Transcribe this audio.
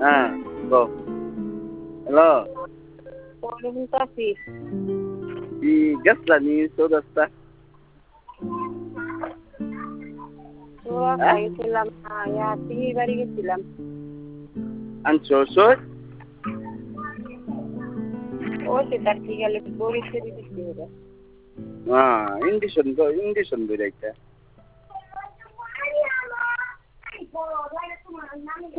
হ্যাঁ বল। হ্যালো কি গেছলা নি চৌরাস্তা গেছিলাম পিহির বাড়ি গেছিলাম। আনছো ওষুধ ও সেটা ঠিক গেলে বড়ি ছেড়ে দিচ্ছি ওরা। হ্যাঁ ইন্ডিশন বই একটা